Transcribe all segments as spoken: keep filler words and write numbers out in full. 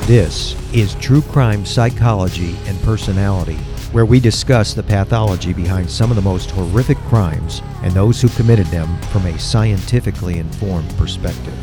This is True Crime Psychology and Personality, where we discuss the pathology behind some of the most horrific crimes and those who committed them from a scientifically informed perspective.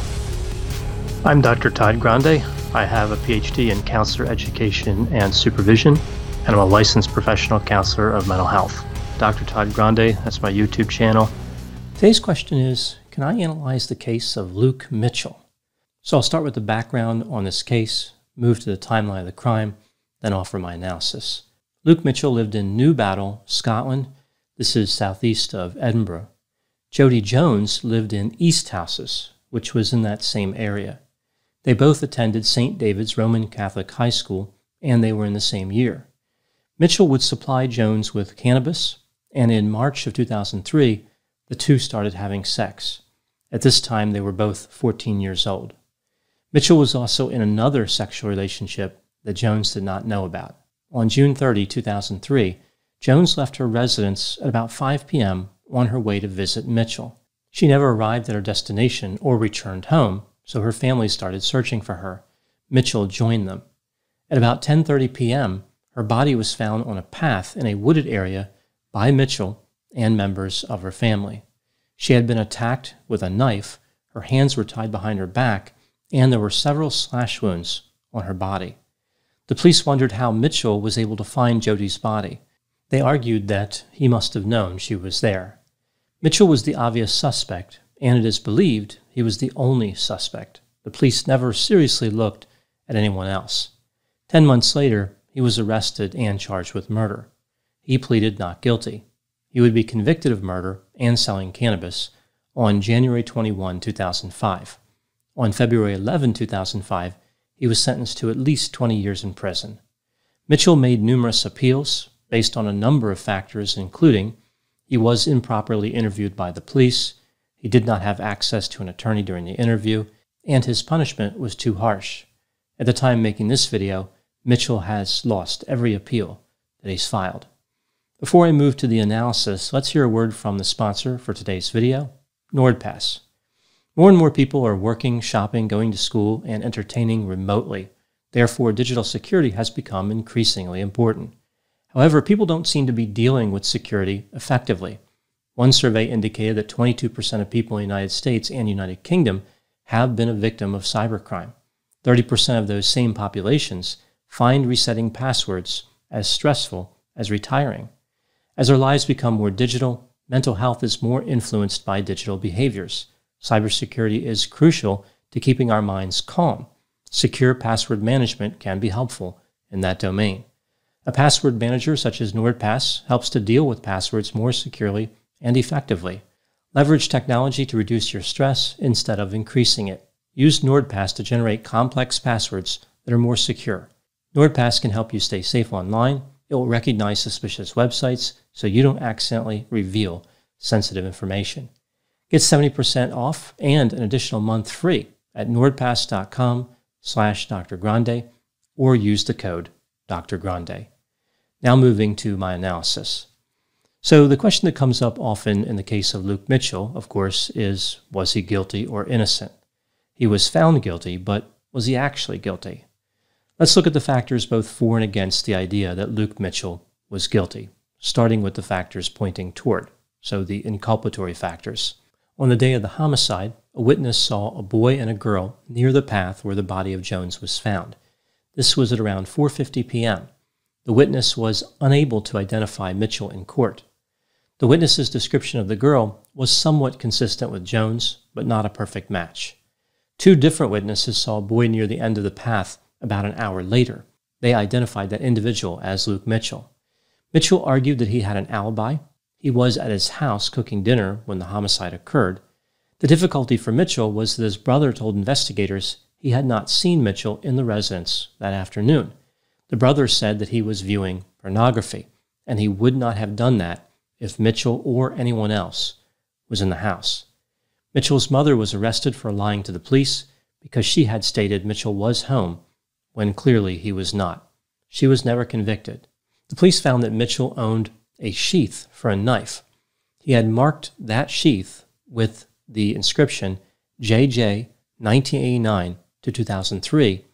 I'm Doctor Todd Grande. I have a P H D in counselor education and supervision, and I'm a licensed professional counselor of mental health. Doctor Todd Grande, that's my YouTube channel. Today's question is, can I analyze the case of Luke Mitchell? So I'll start with the background on this case, move to the timeline of the crime, then offer my analysis. Luke Mitchell lived in New Battle, Scotland. This is southeast of Edinburgh. Jody Jones lived in East Houses, which was in that same area. They both attended Saint David's Roman Catholic High School, and they were in the same year. Mitchell would supply Jones with cannabis, and in March of two thousand three, the two started having sex. At this time, they were both fourteen years old. Mitchell was also in another sexual relationship that Jones did not know about. On June thirtieth, two thousand three, Jones left her residence at about five p.m. on her way to visit Mitchell. She never arrived at her destination or returned home, so her family started searching for her. Mitchell joined them. At about ten thirty p.m., her body was found on a path in a wooded area by Mitchell and members of her family. She had been attacked with a knife, her hands were tied behind her back, and there were several slash wounds on her body. The police wondered how Mitchell was able to find Jody's body. They argued that he must have known she was there. Mitchell was the obvious suspect, and it is believed he was the only suspect. The police never seriously looked at anyone else. Ten months later, he was arrested and charged with murder. He pleaded not guilty. He would be convicted of murder and selling cannabis on January twenty-first, two thousand five. On February eleventh, two thousand five, he was sentenced to at least twenty years in prison. Mitchell made numerous appeals based on a number of factors, including he was improperly interviewed by the police, he did not have access to an attorney during the interview, and his punishment was too harsh. At the time making this video, Mitchell has lost every appeal that he's filed. Before I move to the analysis, let's hear a word from the sponsor for today's video, NordPass. More and more people are working, shopping, going to school, and entertaining remotely. Therefore, digital security has become increasingly important. However, people don't seem to be dealing with security effectively. One survey indicated that twenty-two percent of people in the United States and United Kingdom have been a victim of cybercrime. thirty percent of those same populations find resetting passwords as stressful as retiring. As our lives become more digital, mental health is more influenced by digital behaviors. Cybersecurity is crucial to keeping our minds calm. Secure password management can be helpful in that domain. A password manager such as NordPass helps to deal with passwords more securely and effectively. Leverage technology to reduce your stress instead of increasing it. Use NordPass to generate complex passwords that are more secure. NordPass can help you stay safe online. It will recognize suspicious websites so you don't accidentally reveal sensitive information. Get seventy percent off and an additional month free at nordpass.com slash Dr. Grande or use the code Doctor Grande. Now moving to my analysis. So the question that comes up often in the case of Luke Mitchell, of course, is was he guilty or innocent? He was found guilty, but was he actually guilty? Let's look at the factors both for and against the idea that Luke Mitchell was guilty, starting with the factors pointing toward, so the inculpatory factors. On the day of the homicide, a witness saw a boy and a girl near the path where the body of Jones was found. This was at around four fifty p.m. The witness was unable to identify Mitchell in court. The witness's description of the girl was somewhat consistent with Jones, but not a perfect match. Two different witnesses saw a boy near the end of the path about an hour later. They identified that individual as Luke Mitchell. Mitchell argued that he had an alibi. He was at his house cooking dinner when the homicide occurred. The difficulty for Mitchell was that his brother told investigators he had not seen Mitchell in the residence that afternoon. The brother said that he was viewing pornography, and he would not have done that if Mitchell or anyone else was in the house. Mitchell's mother was arrested for lying to the police because she had stated Mitchell was home when clearly he was not. She was never convicted. The police found that Mitchell owned a sheath for a knife. He had marked that sheath with the inscription J J nineteen eighty-nine to two thousand three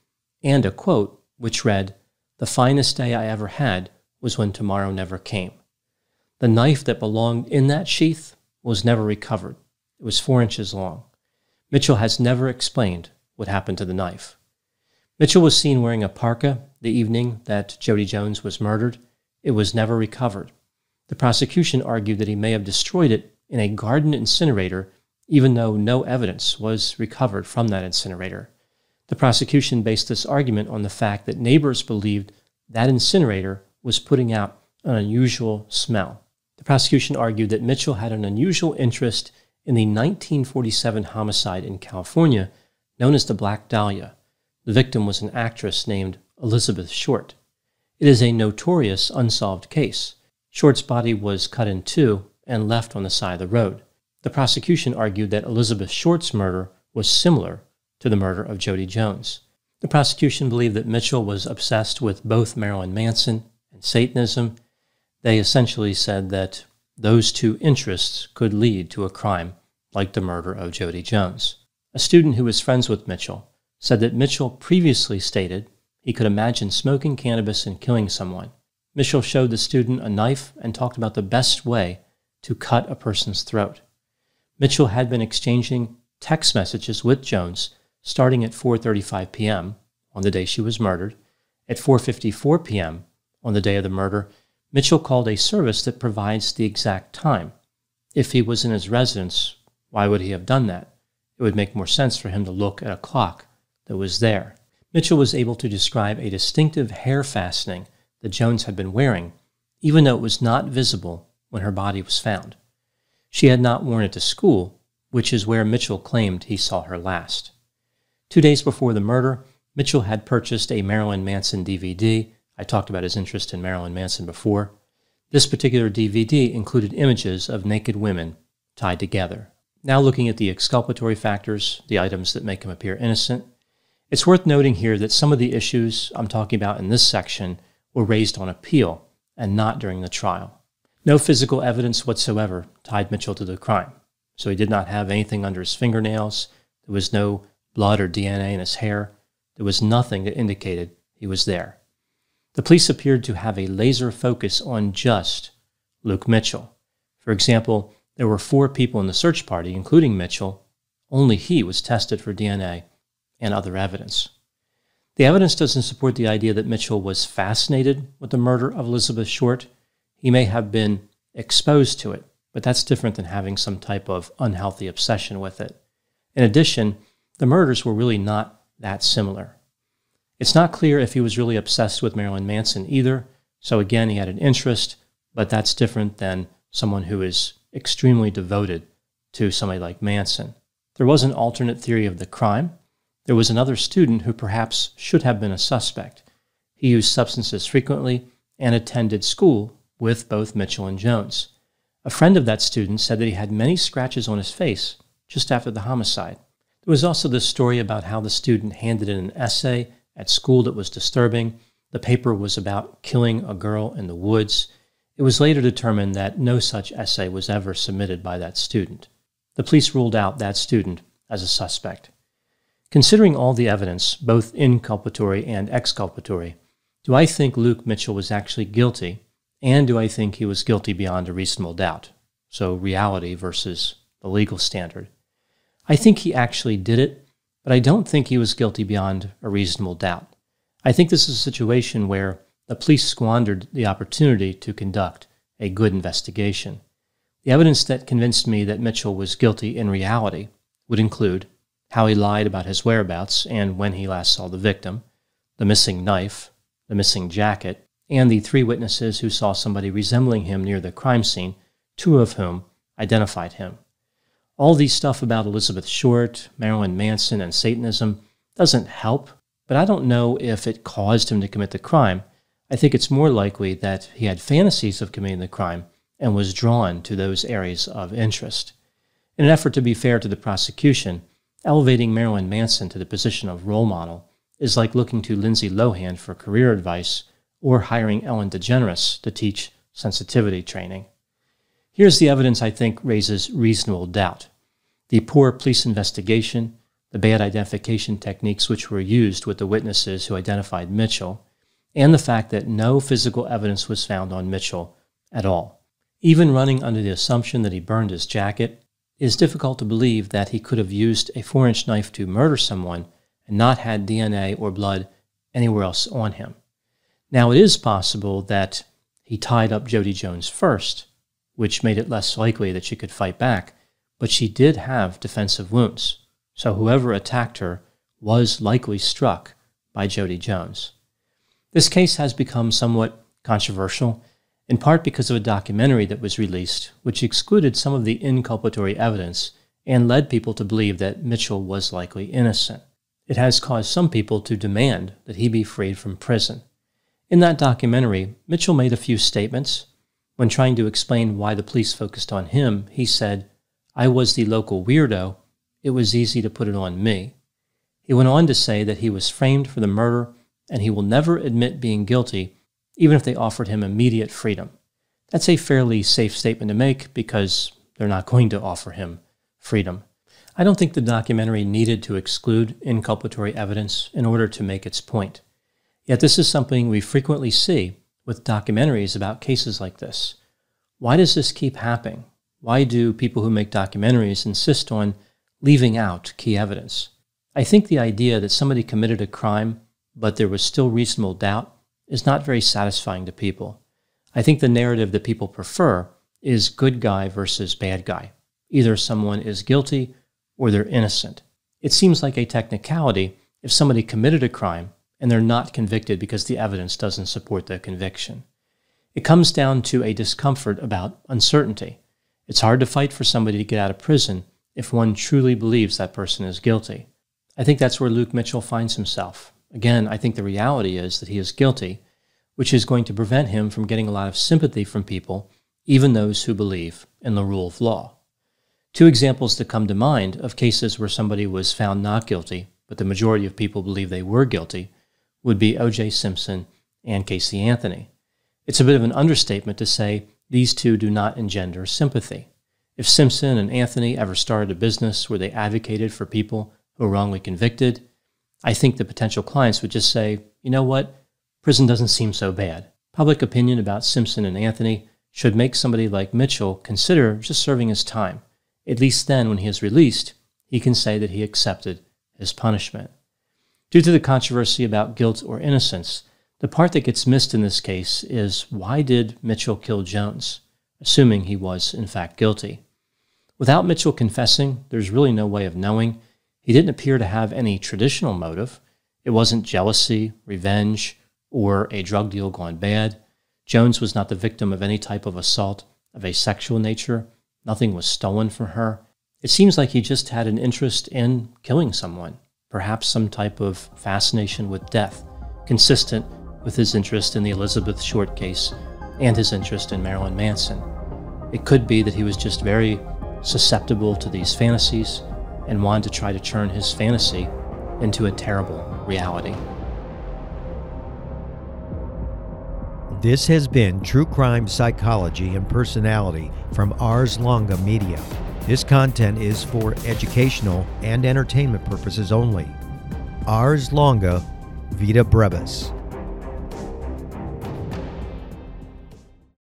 and a quote which read, "The finest day I ever had was when tomorrow never came." The knife that belonged in that sheath was never recovered. It was four inches long. Mitchell has never explained what happened to the knife. Mitchell was seen wearing a parka the evening that Jody Jones was murdered. It was never recovered. The prosecution argued that he may have destroyed it in a garden incinerator, even though no evidence was recovered from that incinerator. The prosecution based this argument on the fact that neighbors believed that incinerator was putting out an unusual smell. The prosecution argued that Mitchell had an unusual interest in the nineteen forty-seven homicide in California known as the Black Dahlia. The victim was an actress named Elizabeth Short. It is a notorious unsolved case. Short's body was cut in two and left on the side of the road. The prosecution argued that Elizabeth Short's murder was similar to the murder of Jody Jones. The prosecution believed that Mitchell was obsessed with both Marilyn Manson and Satanism. They essentially said that those two interests could lead to a crime like the murder of Jody Jones. A student who was friends with Mitchell said that Mitchell previously stated he could imagine smoking cannabis and killing someone. Mitchell showed the student a knife and talked about the best way to cut a person's throat. Mitchell had been exchanging text messages with Jones starting at four thirty-five p.m. on the day she was murdered. At four fifty-four p.m. on the day of the murder, Mitchell called a service that provides the exact time. If he was in his residence, why would he have done that? It would make more sense for him to look at a clock that was there. Mitchell was able to describe a distinctive hair fastening that Jones had been wearing, even though it was not visible when her body was found. She had not worn it to school, which is where Mitchell claimed he saw her last. Two days before the murder, Mitchell had purchased a Marilyn Manson D V D. I talked about his interest in Marilyn Manson before. This particular D V D included images of naked women tied together. Now looking at the exculpatory factors, the items that make him appear innocent, it's worth noting here that some of the issues I'm talking about in this section were raised on appeal and not during the trial. No physical evidence whatsoever tied Mitchell to the crime, so he did not have anything under his fingernails. There was no blood or D N A in his hair. There was nothing that indicated he was there. The police appeared to have a laser focus on just Luke Mitchell. For example, there were four people in the search party, including Mitchell. Only he was tested for D N A and other evidence. The evidence doesn't support the idea that Mitchell was fascinated with the murder of Elizabeth Short. He may have been exposed to it, but that's different than having some type of unhealthy obsession with it. In addition, the murders were really not that similar. It's not clear if he was really obsessed with Marilyn Manson either, so again, he had an interest, but that's different than someone who is extremely devoted to somebody like Manson. There was an alternate theory of the crime. There was another student who perhaps should have been a suspect. He used substances frequently and attended school with both Mitchell and Jones. A friend of that student said that he had many scratches on his face just after the homicide. There was also this story about how the student handed in an essay at school that was disturbing. The paper was about killing a girl in the woods. It was later determined that no such essay was ever submitted by that student. The police ruled out that student as a suspect. Considering all the evidence, both inculpatory and exculpatory, do I think Luke Mitchell was actually guilty, and do I think he was guilty beyond a reasonable doubt? So reality versus the legal standard. I think he actually did it, but I don't think he was guilty beyond a reasonable doubt. I think this is a situation where the police squandered the opportunity to conduct a good investigation. The evidence that convinced me that Mitchell was guilty in reality would include how he lied about his whereabouts and when he last saw the victim, the missing knife, the missing jacket, and the three witnesses who saw somebody resembling him near the crime scene, two of whom identified him. All these stuff about Elizabeth Short, Marilyn Manson, and Satanism doesn't help, but I don't know if it caused him to commit the crime. I think it's more likely that he had fantasies of committing the crime and was drawn to those areas of interest. In an effort to be fair to the prosecution, elevating Marilyn Manson to the position of role model is like looking to Lindsay Lohan for career advice or hiring Ellen DeGeneres to teach sensitivity training. Here's the evidence I think raises reasonable doubt. The poor police investigation, the bad identification techniques which were used with the witnesses who identified Mitchell, and the fact that no physical evidence was found on Mitchell at all. Even running under the assumption that he burned his jacket, it is difficult to believe that he could have used a four-inch knife to murder someone and not had D N A or blood anywhere else on him. Now, it is possible that he tied up Jody Jones first, which made it less likely that she could fight back, but she did have defensive wounds, so whoever attacked her was likely struck by Jody Jones. This case has become somewhat controversial, in part because of a documentary that was released, which excluded some of the inculpatory evidence and led people to believe that Mitchell was likely innocent. It has caused some people to demand that he be freed from prison. In that documentary, Mitchell made a few statements. When trying to explain why the police focused on him, he said, "I was the local weirdo. It was easy to put it on me." He went on to say that he was framed for the murder and he will never admit being guilty, even if they offered him immediate freedom. That's a fairly safe statement to make because they're not going to offer him freedom. I don't think the documentary needed to exclude inculpatory evidence in order to make its point. Yet this is something we frequently see with documentaries about cases like this. Why does this keep happening? Why do people who make documentaries insist on leaving out key evidence? I think the idea that somebody committed a crime, but there was still reasonable doubt, is not very satisfying to people. I think the narrative that people prefer is good guy versus bad guy. Either someone is guilty or they're innocent. It seems like a technicality if somebody committed a crime and they're not convicted because the evidence doesn't support their conviction. It comes down to a discomfort about uncertainty. It's hard to fight for somebody to get out of prison if one truly believes that person is guilty. I think that's where Luke Mitchell finds himself. Again, I think the reality is that he is guilty, which is going to prevent him from getting a lot of sympathy from people, even those who believe in the rule of law. Two examples that come to mind of cases where somebody was found not guilty, but the majority of people believe they were guilty, would be O J Simpson and Casey Anthony. It's a bit of an understatement to say these two do not engender sympathy. If Simpson and Anthony ever started a business where they advocated for people who were wrongly convicted, I think the potential clients would just say, you know what, prison doesn't seem so bad. Public opinion about Simpson and Anthony should make somebody like Mitchell consider just serving his time. At least then, when he is released, he can say that he accepted his punishment. Due to the controversy about guilt or innocence, the part that gets missed in this case is why did Mitchell kill Jones, assuming he was in fact guilty? Without Mitchell confessing, there's really no way of knowing. He didn't appear to have any traditional motive. It wasn't jealousy, revenge, or a drug deal gone bad. Jones was not the victim of any type of assault of a sexual nature. Nothing was stolen from her. It seems like he just had an interest in killing someone, perhaps some type of fascination with death, consistent with his interest in the Elizabeth Short case and his interest in Marilyn Manson. It could be that he was just very susceptible to these fantasies and wanted to try to turn his fantasy into a terrible reality. This has been True Crime Psychology and Personality from Ars Longa Media. This content is for educational and entertainment purposes only. Ars Longa Vita Brevis.